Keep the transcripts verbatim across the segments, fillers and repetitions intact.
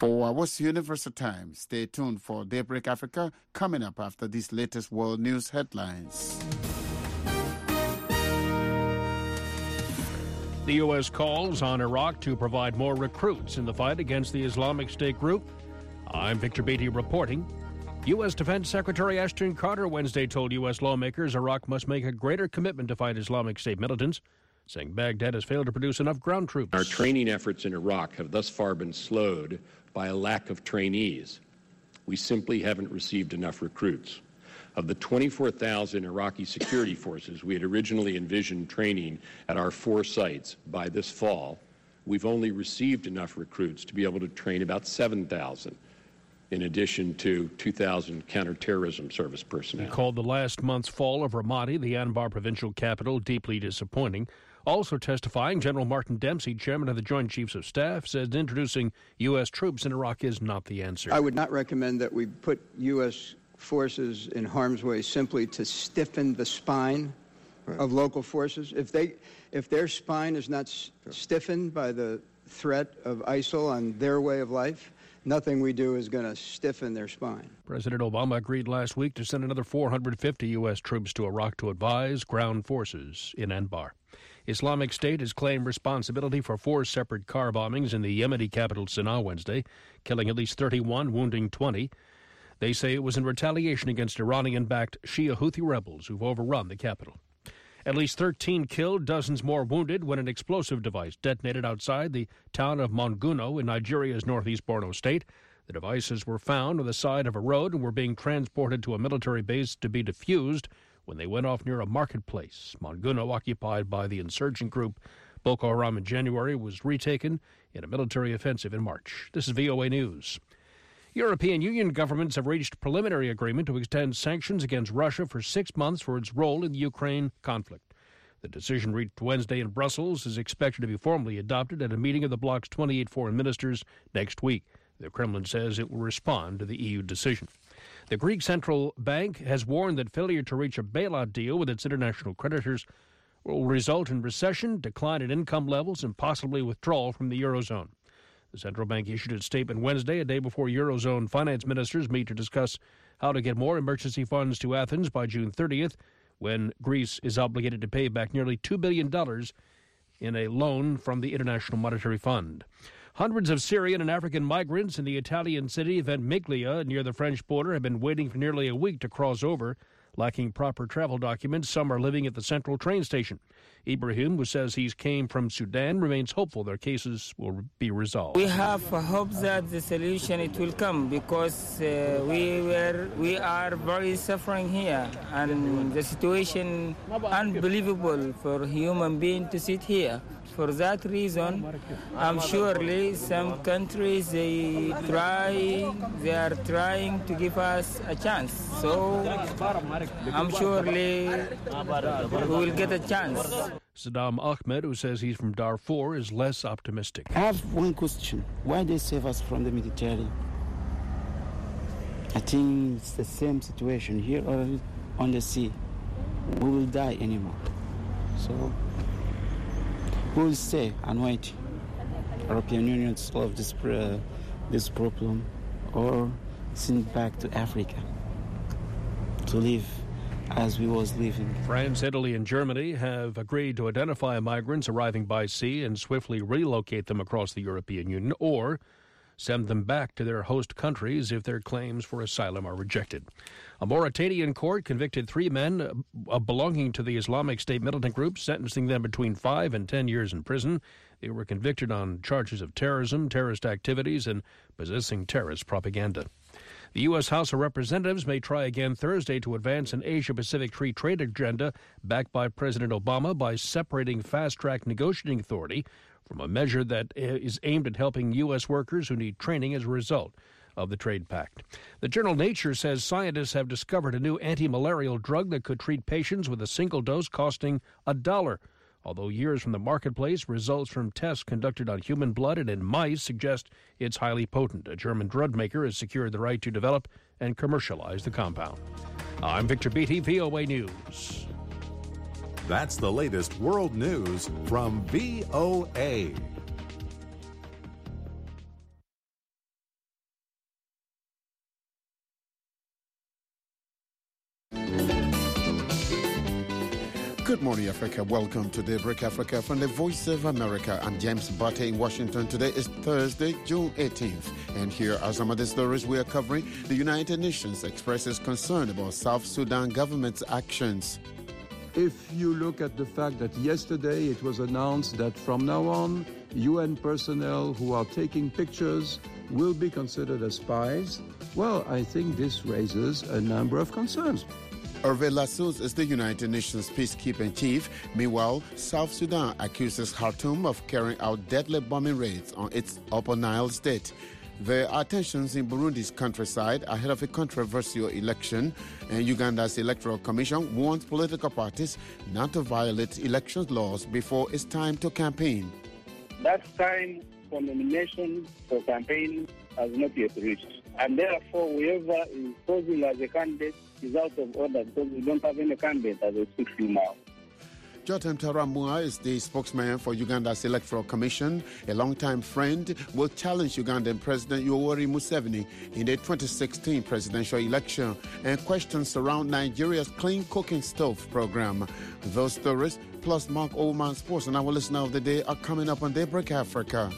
For What's Universal Time, stay tuned for Daybreak Africa coming up after these latest world news headlines. The U S calls on Iraq to provide more recruits in the fight against the Islamic State group. I'm Victor Beatty reporting. U S. Defense Secretary Ashton Carter Wednesday told U S lawmakers Iraq must make a greater commitment to fight Islamic State militants, saying Baghdad has failed to produce enough ground troops. Our training efforts in Iraq have thus far been slowed by a lack of trainees. We simply haven't received enough recruits. Of the twenty-four thousand Iraqi security forces we had originally envisioned training at our four sites by this fall, we've only received enough recruits to be able to train about seven thousand, in addition to two thousand counterterrorism service personnel. He called the last month's fall of Ramadi, the Anbar provincial capital, deeply disappointing. Also testifying, General Martin Dempsey, chairman of the Joint Chiefs of Staff, says introducing U S troops in Iraq is not the answer. I would not recommend that we put U S forces in harm's way simply to stiffen the spine right. of local forces. If they, if their spine is not s- stiffened by the threat of ISIL on their way of life, nothing we do is going to stiffen their spine. President Obama agreed last week to send another four hundred fifty U S troops to Iraq to advise ground forces in Anbar. Islamic State has claimed responsibility for four separate car bombings in the Yemeni capital Sana'a Wednesday, killing at least thirty-one, wounding twenty. They say it was in retaliation against Iranian-backed Shia Houthi rebels who've overrun the capital. At least thirteen killed, dozens more wounded when an explosive device detonated outside the town of Monguno in Nigeria's northeast Borno state. The devices were found on the side of a road and were being transported to a military base to be defused when they went off near a marketplace. Monguno, occupied by the insurgent group Boko Haram in January, was retaken in a military offensive in March. This is V O A News. European Union governments have reached preliminary agreement to extend sanctions against Russia for six months for its role in the Ukraine conflict. The decision reached Wednesday in Brussels is expected to be formally adopted at a meeting of the bloc's twenty-eight foreign ministers next week. The Kremlin says it will respond to the E U decision. The Greek Central Bank has warned that failure to reach a bailout deal with its international creditors will result in recession, decline in income levels, and possibly withdrawal from the Eurozone. The central bank issued its statement Wednesday, a day before Eurozone finance ministers meet to discuss how to get more emergency funds to Athens by June thirtieth, when Greece is obligated to pay back nearly two billion dollars in a loan from the International Monetary Fund. Hundreds of Syrian and African migrants in the Italian city Ventimiglia near the French border have been waiting for nearly a week to cross over. Lacking proper travel documents, some are living at the central train station. Ibrahim, who says he came from Sudan, remains hopeful their cases will be resolved. We have hope that the solution it will come because uh, we were we are very suffering here, and the situation unbelievable for a human being to sit here. For that reason, I'm surely some countries they try they are trying to give us a chance. So I'm surely we will get a chance. Saddam Ahmed, who says he's from Darfur, is less optimistic. I have one question. Why they save us from the Mediterranean? I think it's the same situation here or on the sea. We will die anymore. So we will stay and wait. European Union to solve this, uh, this problem or send back to Africa to live as we was living. France, Italy, and Germany have agreed to identify migrants arriving by sea and swiftly relocate them across the European Union or send them back to their host countries if their claims for asylum are rejected. A Mauritanian court convicted three men uh, belonging to the Islamic State militant group, sentencing them between five and ten years in prison. They were convicted on charges of terrorism, terrorist activities, and possessing terrorist propaganda. The U S. House of Representatives may try again Thursday to advance an Asia-Pacific free trade agenda backed by President Obama by separating fast-track negotiating authority from a measure that is aimed at helping U S workers who need training as a result of the trade pact. The journal Nature says scientists have discovered a new anti-malarial drug that could treat patients with a single dose costing a dollar. Although years from the marketplace, results from tests conducted on human blood and in mice suggest it's highly potent. A German drug maker has secured the right to develop and commercialize the compound. I'm Victor Beatty, V O A News. That's the latest world news from V O A. Good morning, Africa. Welcome to Daybreak Africa from the Voice of America. I'm James Butte in Washington. Today is Thursday, June eighteenth. And here are some of the stories we are covering. The United Nations expresses concern about South Sudan government's actions. If you look at the fact that yesterday it was announced that from now on, U N personnel who are taking pictures will be considered as spies, well, I think this raises a number of concerns. Hervé Lassous is the United Nations peacekeeping chief. Meanwhile, South Sudan accuses Khartoum of carrying out deadly bombing raids on its Upper Nile state. There are tensions in Burundi's countryside ahead of a controversial election, and Uganda's Electoral Commission warns political parties not to violate election laws before it's time to campaign. That time for nomination for campaign has not yet reached, and therefore whoever is posing as a candidate is out of order because we don't have any candidate as we speak now. Jotam Taramua is the spokesman for Uganda's Electoral Commission. A longtime friend will challenge Ugandan President Yoweri Museveni in the twenty sixteen presidential election, and questions surround Nigeria's clean cooking stove program. Those stories, plus Mark Oldman Sports and our listener of the day, are coming up on Daybreak Africa.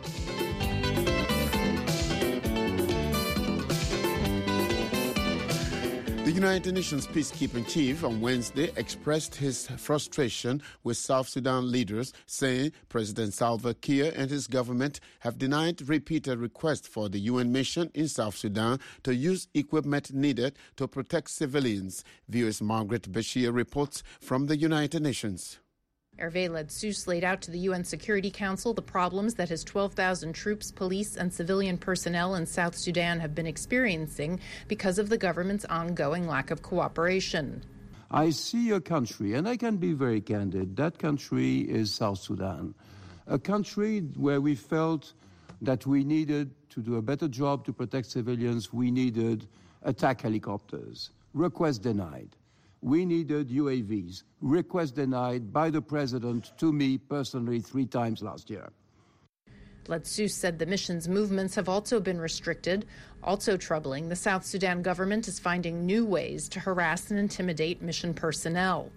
The United Nations peacekeeping chief on Wednesday expressed his frustration with South Sudan leaders, saying President Salva Kiir and his government have denied repeated requests for the U N mission in South Sudan to use equipment needed to protect civilians. V O A's Margaret Bashir reports from the United Nations. Hervé Lassous laid out to the U N Security Council the problems that his twelve thousand troops, police, and civilian personnel in South Sudan have been experiencing because of the government's ongoing lack of cooperation. I see a country, and I can be very candid, that country is South Sudan, a country where we felt that we needed to do a better job to protect civilians. We needed attack helicopters, request denied. We needed U A Vs, request denied by the president to me personally three times last year. Lassous said the mission's movements have also been restricted. Also troubling, the South Sudan government is finding new ways to harass and intimidate mission personnel.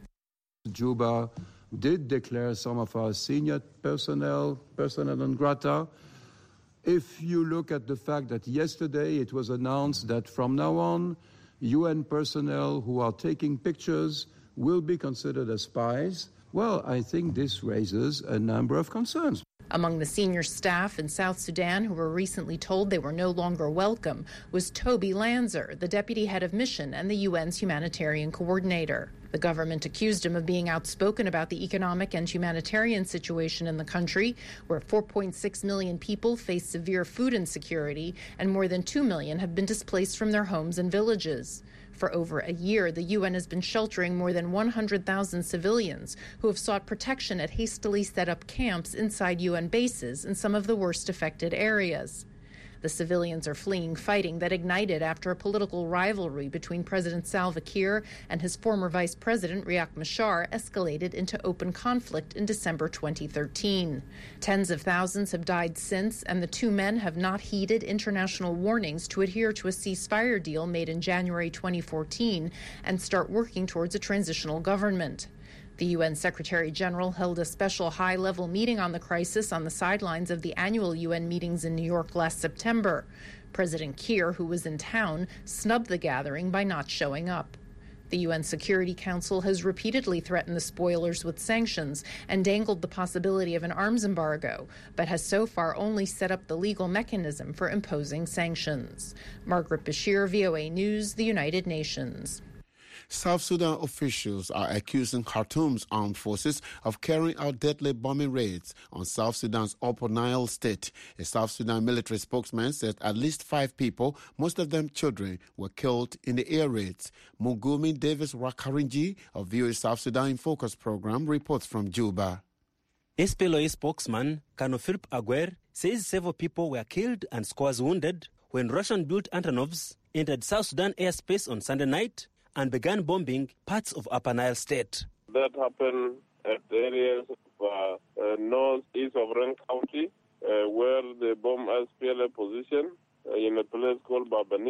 Juba did declare some of our senior personnel persona non grata. If you look at the fact that yesterday it was announced that from now on, U N personnel who are taking pictures will be considered as spies, well, I think this raises a number of concerns. Among the senior staff in South Sudan who were recently told they were no longer welcome was Toby Lanzer, the deputy head of mission and the U N's humanitarian coordinator. The government accused him of being outspoken about the economic and humanitarian situation in the country, where four point six million people face severe food insecurity and more than two million have been displaced from their homes and villages. For over a year, the U N has been sheltering more than one hundred thousand civilians who have sought protection at hastily set up camps inside U N bases in some of the worst affected areas. The civilians are fleeing fighting that ignited after a political rivalry between President Salva Kiir and his former vice president, Riek Machar, escalated into open conflict in December twenty thirteen. Tens of thousands have died since, and the two men have not heeded international warnings to adhere to a ceasefire deal made in January twenty fourteen and start working towards a transitional government. The U N Secretary General held a special high-level meeting on the crisis on the sidelines of the annual U N meetings in New York last September. President Kiir, who was in town, snubbed the gathering by not showing up. The U N Security Council has repeatedly threatened the spoilers with sanctions and dangled the possibility of an arms embargo, but has so far only set up the legal mechanism for imposing sanctions. Margaret Bashir, V O A News, the United Nations. South Sudan officials are accusing Khartoum's armed forces of carrying out deadly bombing raids on South Sudan's Upper Nile state. A South Sudan military spokesman said at least five people, most of them children, were killed in the air raids. Mugumi Davis Rakarinji of V O A South Sudan in Focus program reports from Juba. S P L O A spokesman Colonel Philip Aguer says several people were killed and scores wounded when Russian-built Antonovs entered South Sudan airspace on Sunday night and began bombing parts of Upper Nile state. That happened at areas of uh, uh, northeast of Reng County, uh, where they bombed S P L A position uh, in a place called Babani.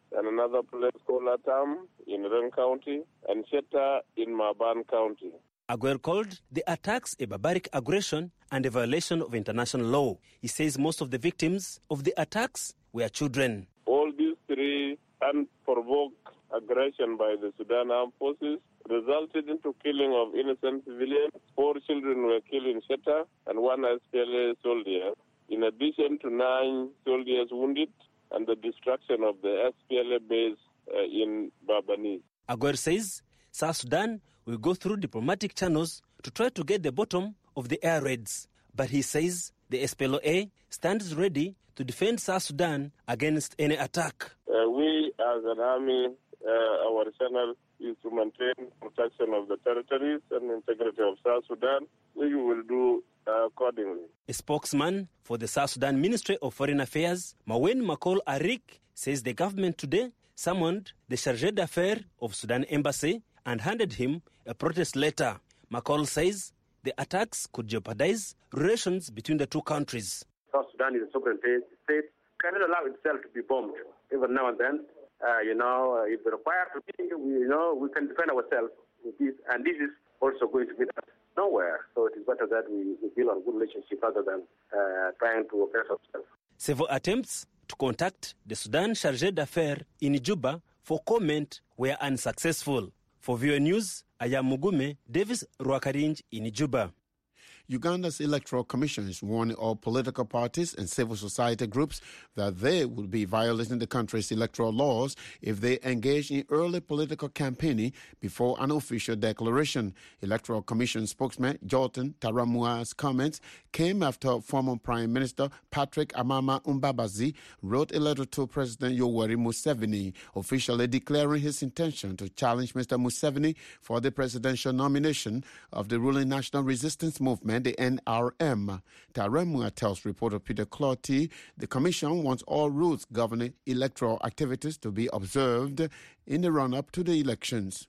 and another place called Latam in Ren County, and Sheta in Maban County. Aguer called the attacks a barbaric aggression and a violation of international law. He says most of the victims of the attacks were children. All these three unprovoked aggression by the Sudan Armed Forces resulted into killing of innocent civilians. Four children were killed in Sheta and one S P L A soldier, in addition to nine soldiers wounded and the destruction of the S P L A base uh, in Babani. Aguer says South Sudan will go through diplomatic channels to try to get the bottom of the air raids. But he says the S P L A stands ready to defend South Sudan against any attack. Uh, we as an army, uh, our channel is to maintain protection of the territories and integrity of South Sudan. We will do uh, accordingly. A spokesman for the South Sudan Ministry of Foreign Affairs, Mawen Makol Arik, says the government today summoned the Chargé d'Affaires of Sudan Embassy and handed him a protest letter. Makol says the attacks could jeopardize relations between the two countries. South Sudan is a sovereign state, cannot allow itself to be bombed even now and then. Uh, you know, uh, if required to be, we, you know, we can defend ourselves with this, and this is also going to be nowhere. So it is better that we, we build on good relationship rather than uh, trying to oppress ourselves. Several attempts to contact the Sudan Chargé d'Affaires in Juba for comment were unsuccessful. For V O A News, I am Mugume Davis Rwakarinj in Juba. Uganda's Electoral Commission is warning all political parties and civil society groups that they will be violating the country's electoral laws if they engage in early political campaigning before an official declaration. Electoral Commission spokesman Jordan Taramua's comments came after former Prime Minister Patrick Amama Mbabazi wrote a letter to President Yoweri Museveni, officially declaring his intention to challenge Mister Museveni for the presidential nomination of the ruling National Resistance Movement, the N R M. Taremua tells reporter Peter Clotty the Commission wants all rules governing electoral activities to be observed in the run-up to the elections.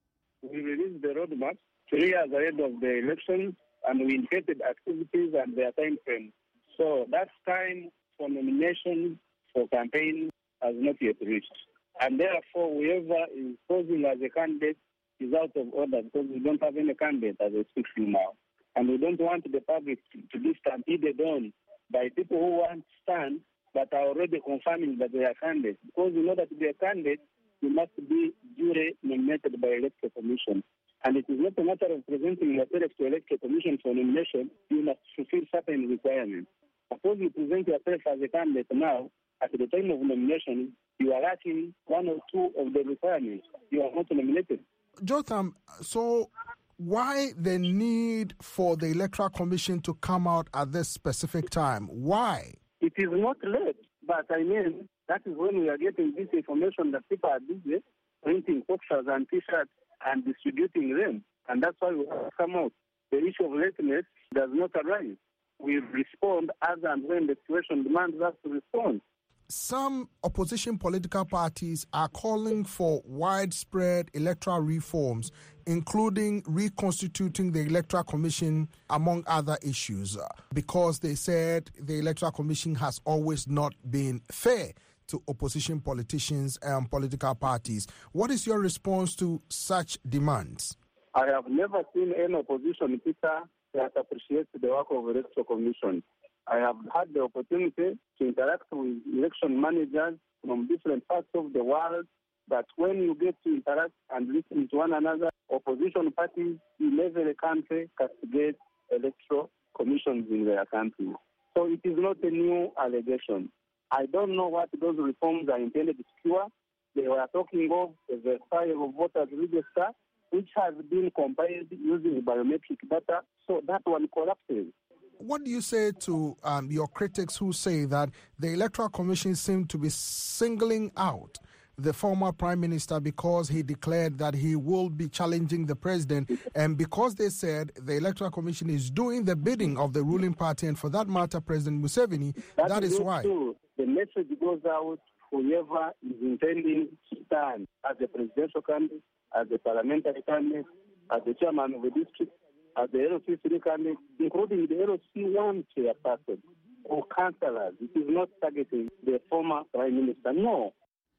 We released the roadmap three years ahead of the elections, and we indicated activities and their time frame. So that time for nomination for campaign has not yet reached. And therefore, whoever is posing as a candidate is out of order because we don't have any candidate as I speak now. And we don't want the public to be stampeded on by people who want to stand but are already confirming that they are candidates. Because in order to be a candidate, you must be duly nominated by electoral commission. And it is not a matter of presenting yourself to electoral commission for nomination. You must fulfill certain requirements. Suppose you present yourself as a candidate now, at the time of nomination, you are lacking one or two of the requirements. You are not nominated. Jotham, so why the need for the Electoral Commission to come out at this specific time? Why? It is not late, but I mean, that is when we are getting this information that people are busy printing posters and T-shirts and distributing them. And that's why we have to come out. The issue of lateness does not arise. We respond as and when the situation demands us to respond. Some opposition political parties are calling for widespread electoral reforms, including reconstituting the Electoral Commission, among other issues, because they said the Electoral Commission has always not been fair to opposition politicians and political parties. What is your response to such demands? I have never seen any opposition speaker that appreciates the work of the Electoral Commission. I have had the opportunity to interact with election managers from different parts of the world, but when you get to interact and listen to one another, opposition parties in every country castigate electoral commissions in their countries. So it is not a new allegation. I don't know what those reforms are intended to cure. They were talking of the file of voters register, which has been compiled using biometric data, so that one collapses. What do you say to um, your critics who say that the Electoral Commission seemed to be singling out the former Prime Minister because he declared that he will be challenging the president, and because they said the Electoral Commission is doing the bidding of the ruling party, and for that matter, President Museveni, that, that is, is why. True. The message goes out, whoever is intending to stand as a presidential candidate, as a parliamentary candidate, as the chairman of a district, as the L O C three candidate, including the L O C one chairperson or councillors. It is not targeting the former Prime Minister, no.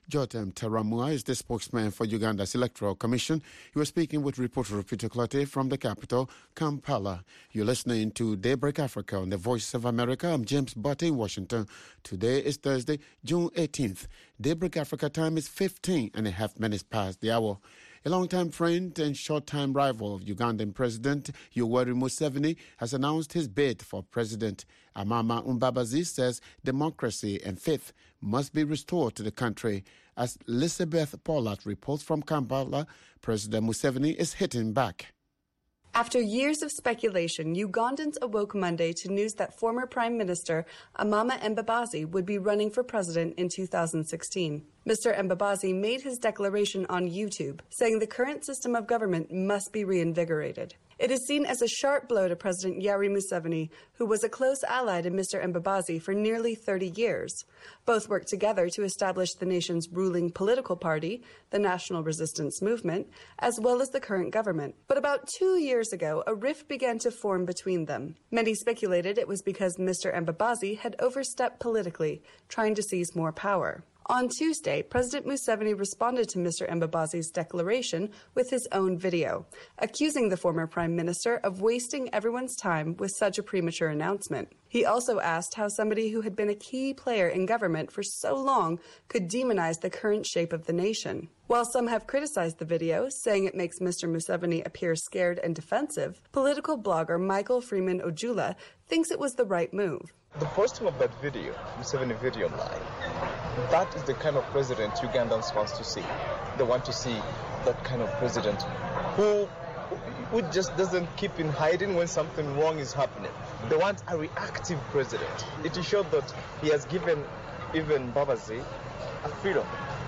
Jotam Taramua is the spokesman for Uganda's Electoral Commission. He was speaking with reporter Peter Clottey from the capital, Kampala. You're listening to Daybreak Africa on the Voice of America. I'm James Butte in Washington. Today is Thursday, June eighteenth. Daybreak Africa time is fifteen and a half minutes past the hour. A longtime friend and short-time rival of Ugandan President Yoweri Museveni has announced his bid for president. Amama Mbabazi says democracy and faith must be restored to the country. As Elizabeth Pollard reports from Kampala, President Museveni is hitting back. After years of speculation, Ugandans awoke Monday to news that former Prime Minister Amama Mbabazi would be running for president in two thousand sixteen. Mister Mbabazi made his declaration on YouTube, saying the current system of government must be reinvigorated. It is seen as a sharp blow to President Yoweri Museveni, who was a close ally to Mister Mbabazi for nearly thirty years. Both worked together to establish the nation's ruling political party, the National Resistance Movement, as well as the current government. But about two years ago, a rift began to form between them. Many speculated it was because Mister Mbabazi had overstepped politically, trying to seize more power. On Tuesday, President Museveni responded to Mister Mbabazi's declaration with his own video, accusing the former prime minister of wasting everyone's time with such a premature announcement. He also asked how somebody who had been a key player in government for so long could demonize the current shape of the nation. While some have criticized the video, saying it makes Mister Museveni appear scared and defensive, political blogger Michael Freeman Ojula thinks it was the right move. The posting of that video, Museveni video online, that is the kind of president Ugandans want to see. They want to see that kind of president who, who just doesn't keep in hiding when something wrong is happening. They want a reactive president. It is shown that he has given even Mbabazi a freedom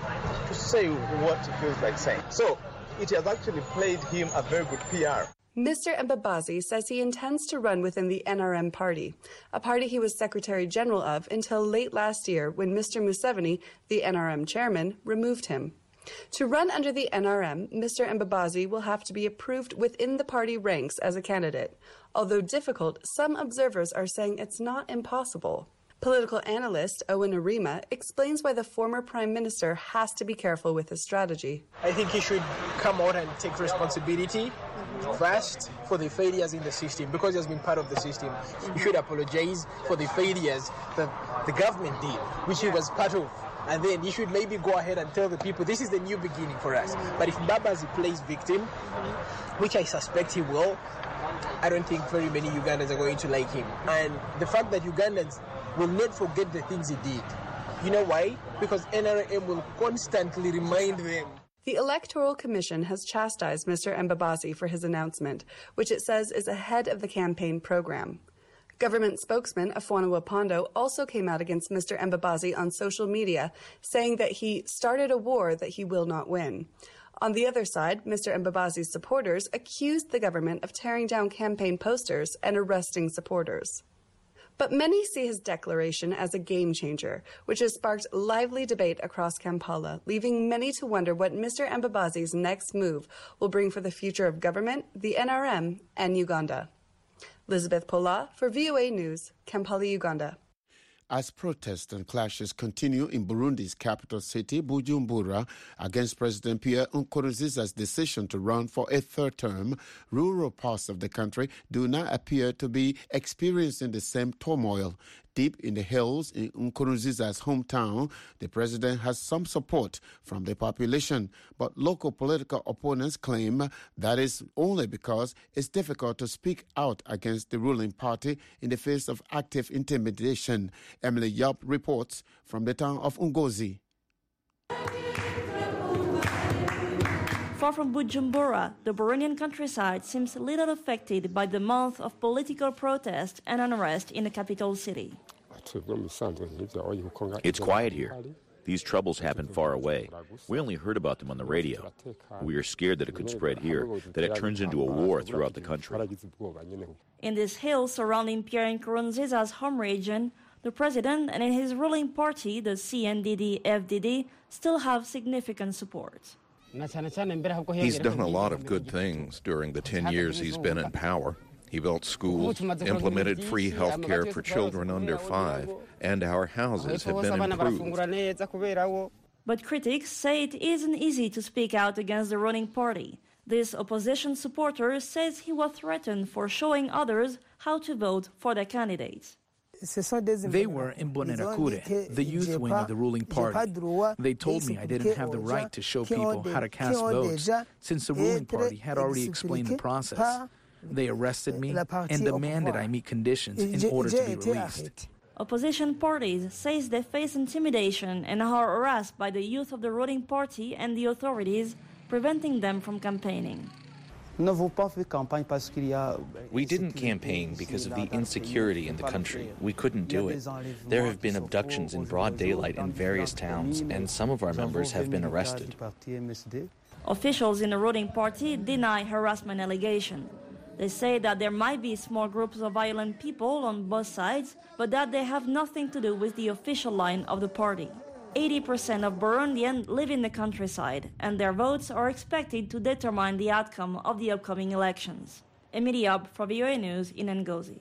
to say what he feels like saying. So it has actually played him a very good P R. Mister Mbabazi says he intends to run within the N R M party, a party he was Secretary General of until late last year when Mister Museveni, the N R M chairman, removed him. To run under the N R M, Mister Mbabazi will have to be approved within the party ranks as a candidate. Although difficult, some observers are saying it's not impossible. Political analyst Owen Arima explains why the former prime minister has to be careful with his strategy. I think he should come out and take responsibility first for the failures in the system, because he has been part of the system. He should apologize for the failures that the government did, which he was part of. And then he should maybe go ahead and tell the people, this is the new beginning for us. But if Mbabazi plays victim, which I suspect he will, I don't think very many Ugandans are going to like him. And the fact that Ugandans will not forget the things he did. You know why? Because N R M will constantly remind them. The Electoral Commission has chastised Mister Mbabazi for his announcement, which it says is ahead of the campaign program. Government spokesman Afwana Wapondo also came out against Mister Mbabazi on social media, saying that he started a war that he will not win. On the other side, Mister Mbabazi's supporters accused the government of tearing down campaign posters and arresting supporters. But many see his declaration as a game changer, which has sparked lively debate across Kampala, leaving many to wonder what Mister Mbabazi's next move will bring for the future of government, the N R M, and Uganda. Elizabeth Pola for V O A News, Kampala, Uganda. As protests and clashes continue in Burundi's capital city, Bujumbura, against President Pierre Nkurunziza's decision to run for a third term, rural parts of the country do not appear to be experiencing the same turmoil. Deep in the hills in Nkurunziza's hometown, the president has some support from the population, but local political opponents claim that is only because it's difficult to speak out against the ruling party in the face of active intimidation. Emily Yap reports from the town of Ngozi. Far from Bujumbura, the Burundian countryside seems little affected by the month of political protest and unrest in the capital city. It's quiet here. These troubles happen far away. We only heard about them on the radio. We are scared that it could spread here, that it turns into a war throughout the country. In these hills surrounding Pierre Nkurunziza's home region, the president and his ruling party, the C N D D F D D, still have significant support. He's done a lot of good things during the ten years he's been in power. He built schools, implemented free health care for children under five, and our houses have been improved. But critics say it isn't easy to speak out against the ruling party. This opposition supporter says he was threatened for showing others how to vote for their candidates. They were in Imbonerakure, the youth wing of the ruling party. They told me I didn't have the right to show people how to cast votes, since the ruling party had already explained the process. They arrested me and demanded I meet conditions in order to be released. Opposition parties say they face intimidation and are harassed by the youth of the ruling party and the authorities, preventing them from campaigning. We didn't campaign because of the insecurity in the country. We couldn't do it. There have been abductions in broad daylight in various towns, and some of our members have been arrested. Officials in the ruling party deny harassment allegations. They say that there might be small groups of violent people on both sides, but that they have nothing to do with the official line of the party. eighty percent of Burundians live in the countryside, and their votes are expected to determine the outcome of the upcoming elections. Emilie Ab for V O A News in Ngozi.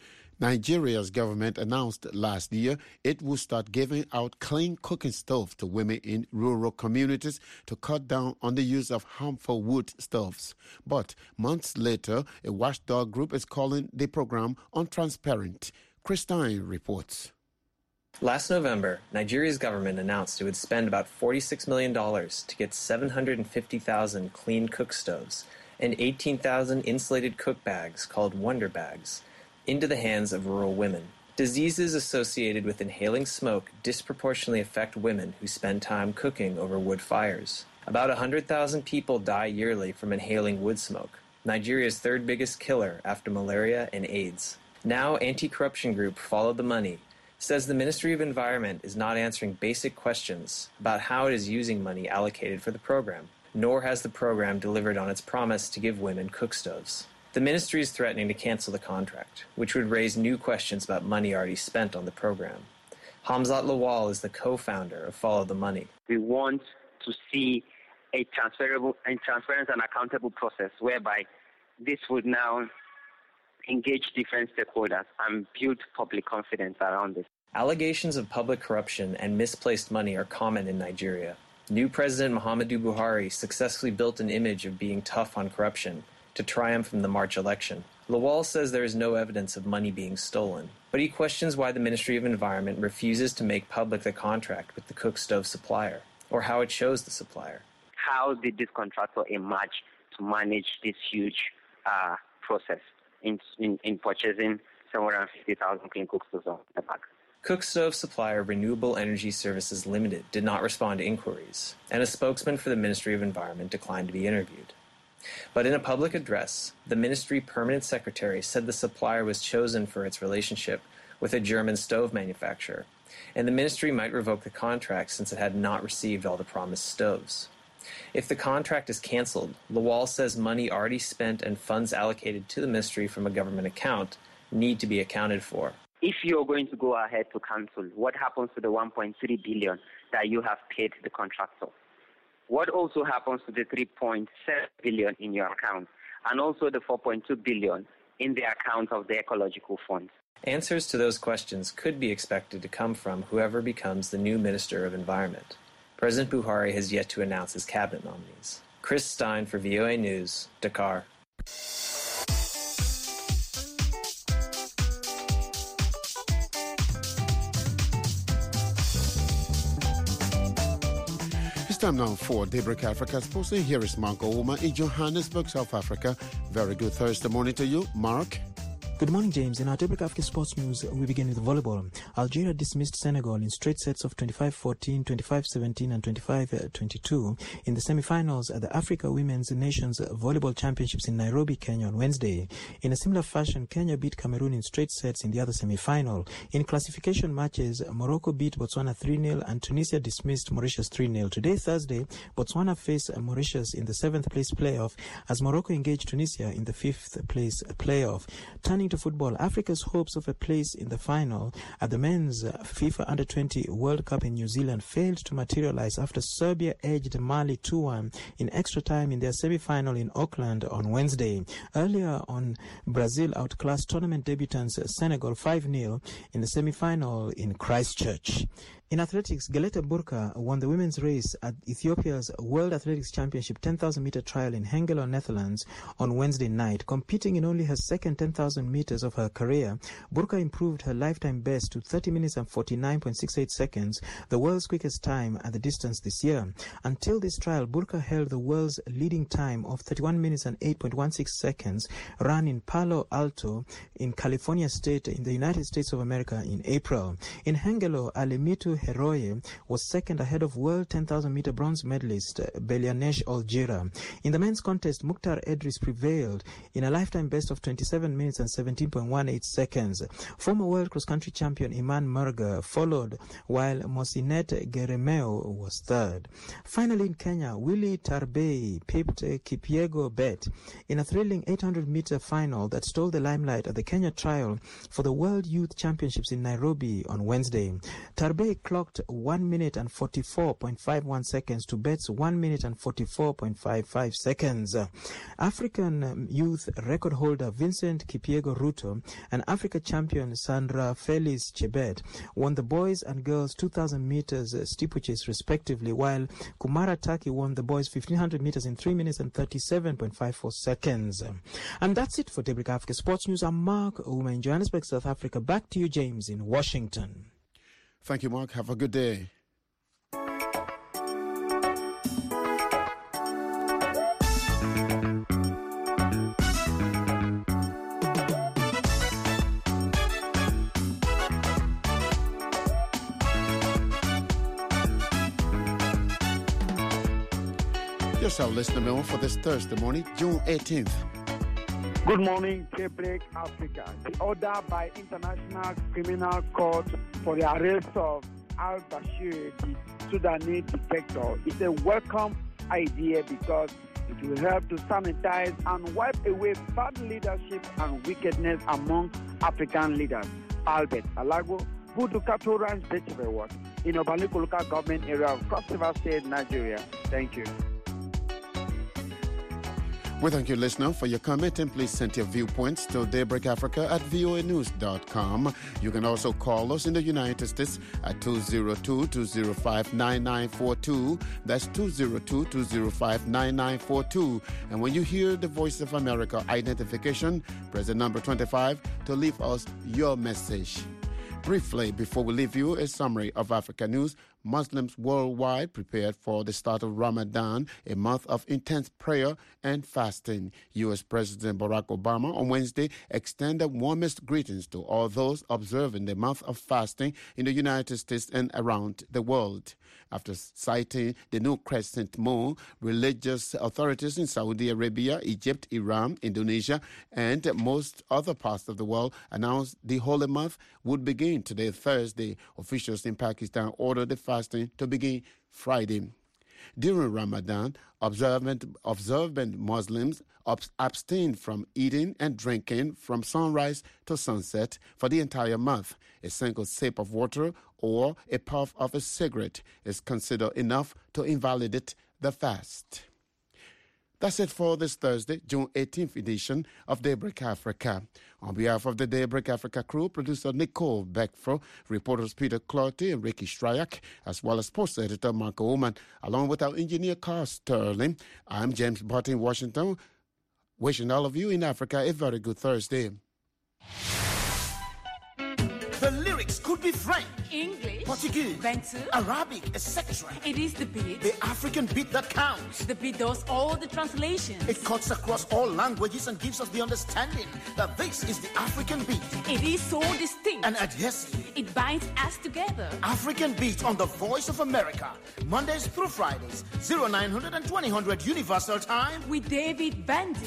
Nigeria's government announced last year it will start giving out clean cooking stoves to women in rural communities to cut down on the use of harmful wood stoves. But months later, a watchdog group is calling the program untransparent. Christine reports. Last November, Nigeria's government announced it would spend about forty-six million dollars to get seven hundred fifty thousand clean cook stoves and eighteen thousand insulated cook bags called Wonder Bags into the hands of rural women. Diseases associated with inhaling smoke disproportionately affect women who spend time cooking over wood fires. About one hundred thousand people die yearly from inhaling wood smoke, Nigeria's third biggest killer after malaria and AIDS. Now, anti-corruption group Follow the Money says the Ministry of Environment is not answering basic questions about how it is using money allocated for the program, nor has the program delivered on its promise to give women cook stoves. The ministry is threatening to cancel the contract, which would raise new questions about money already spent on the program. Hamzat Lawal is the co-founder of Follow the Money. We want to see a transferable and transparent and accountable process whereby this would now engage different stakeholders and build public confidence around this. Allegations of public corruption and misplaced money are common in Nigeria. New President Muhammadu Buhari successfully built an image of being tough on corruption to triumph in the March election. Lawal says there is no evidence of money being stolen, but he questions why the Ministry of Environment refuses to make public the contract with the cook stove supplier, or how it chose the supplier. How did this contractor emerge to manage this huge uh, process in, in, in purchasing seven hundred fifty thousand clean cook stoves on the back? Cook stove supplier Renewable Energy Services Limited did not respond to inquiries, and a spokesman for the Ministry of Environment declined to be interviewed. But in a public address, the ministry permanent secretary said the supplier was chosen for its relationship with a German stove manufacturer, and the ministry might revoke the contract since it had not received all the promised stoves. If the contract is canceled, Lawal says money already spent and funds allocated to the ministry from a government account need to be accounted for. If you're going to go ahead to cancel, what happens to the one point three billion dollars that you have paid the contractor? What also happens to the three point seven billion dollars in your account, and also the four point two billion dollars in the account of the ecological fund? Answers to those questions could be expected to come from whoever becomes the new Minister of Environment. President Buhari has yet to announce his cabinet nominees. Chris Stein for V O A News, Dakar. Time now for Daybreak Africa Sports. Here is Mark Owoma in Johannesburg, South Africa. Very good Thursday morning to you, Mark. Good morning, James. In our Daybreak Africa Sports News, we begin with volleyball. Algeria dismissed Senegal in straight sets of twenty-five fourteen, twenty-five seventeen and twenty-five twenty-two in the semi-finals at the Africa Women's Nations Volleyball Championships in Nairobi, Kenya on Wednesday. In a similar fashion, Kenya beat Cameroon in straight sets in the other semi-final. In classification matches, Morocco beat Botswana three nil and Tunisia dismissed Mauritius three nil. Today, Thursday, Botswana face Mauritius in the seventh place playoff as Morocco engaged Tunisia in the fifth place playoff. Turning to football, Africa's hopes of a place in the final at the men's FIFA Under twenty World Cup in New Zealand failed to materialize after Serbia edged Mali two one in extra time in their semi-final in Auckland on Wednesday. Earlier on, Brazil outclassed tournament debutants Senegal five nil in the semi-final in Christchurch. In athletics, Gelete Burka won the women's race at Ethiopia's World Athletics Championship ten thousand meter trial in Hengelo, Netherlands on Wednesday night. Competing in only her second ten thousand meters of her career, Burka improved her lifetime best to thirty minutes and forty-nine point six eight seconds, the world's quickest time at the distance this year. Until this trial, Burka held the world's leading time of thirty-one minutes and eight point one six seconds, run in Palo Alto in California State in the United States of America in April. In Hengelo, Alemitu Heroye was second ahead of world ten thousand meter bronze medalist Belianesh Olgira. In the men's contest, Mukhtar Edris prevailed in a lifetime best of twenty-seven minutes and seventeen point one eight seconds. Former world cross-country champion Iman Marga followed, while Mosinet Geremeo was third. Finally, in Kenya, Willie Tarbei pipped Kipyego Bet in a thrilling eight hundred meter final that stole the limelight at the Kenya trial for the World Youth Championships in Nairobi on Wednesday. Tarbei clocked one minute and forty-four point five one seconds to Bet's one minute and forty-four point five five seconds. African youth record holder Vincent Kipyego Ruto and Africa champion Sandra Feliz Chebet won the boys and girls two thousand meters steeplechase respectively, while Kumara Taki won the boys fifteen hundred meters in three minutes and thirty-seven point five four seconds. And that's it for Daybreak Africa Sports News. I'm Mark Ouma in Johannesburg, South Africa. Back to you, James, in Washington. Thank you, Mark. Have a good day. Yes, our listener mail for this Thursday morning, June eighteenth. Good morning, Daybreak Africa. The order by International Criminal Court for the arrest of al-Bashir, the Sudanese dictator, is a welcome idea because it will help to sanitize and wipe away bad leadership and wickedness among African leaders. Albert Alago, Budu Cattle Ranch Becheverwork, in Obaliko local government area of Cross River State, Nigeria. Thank you. We thank you, listener, for your comment, and please send your viewpoints to Daybreak Africa at voa news dot com. You can also call us in the United States at two oh two, two oh five, nine nine four two. That's two oh two, two oh five, nine nine four two. And when you hear the Voice of America identification, press the number twenty-five to leave us your message. Briefly, before we leave you, a summary of Africa news. Muslims worldwide prepared for the start of Ramadan, a month of intense prayer and fasting. U S President Barack Obama on Wednesday extended warmest greetings to all those observing the month of fasting in the United States and around the world. After citing the new crescent moon, religious authorities in Saudi Arabia, Egypt, Iran, Indonesia, and most other parts of the world announced the holy month would begin today, Thursday. Officials in Pakistan ordered the fasting to begin Friday. During Ramadan, observant, observant Muslims abstain from eating and drinking from sunrise to sunset for the entire month. A single sip of water or a puff of a cigarette is considered enough to invalidate the fast. That's it for this Thursday, June eighteenth edition of Daybreak Africa. On behalf of the Daybreak Africa crew, producer Nicole Beckfro, reporters Peter Clotty and Ricky Stryak, as well as sports editor Marco Ullman, along with our engineer Carl Sterling, I'm James Butt in Washington, wishing all of you in Africa a very good Thursday. The lyrics could be French, English, Portuguese, Bantu, Arabic, et cetera. It is the beat. The African beat that counts. The beat does all the translations. It cuts across all languages and gives us the understanding that this is the African beat. It is so distinct and adhesive. It binds us together. African beat on the Voice of America, Mondays through Fridays, oh nine hundred and twenty hundred Universal Time with David Bandy.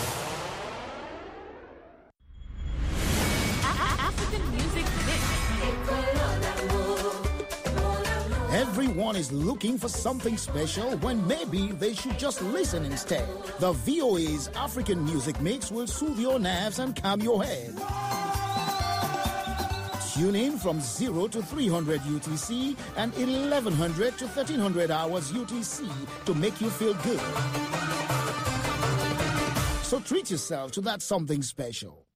African music mix. Everyone is looking for something special when maybe they should just listen instead. The V O A's African Music Mix will soothe your nerves and calm your head. Tune in from zero to three hundred U T C and eleven hundred to thirteen hundred hours U T C to make you feel good. So treat yourself to that something special.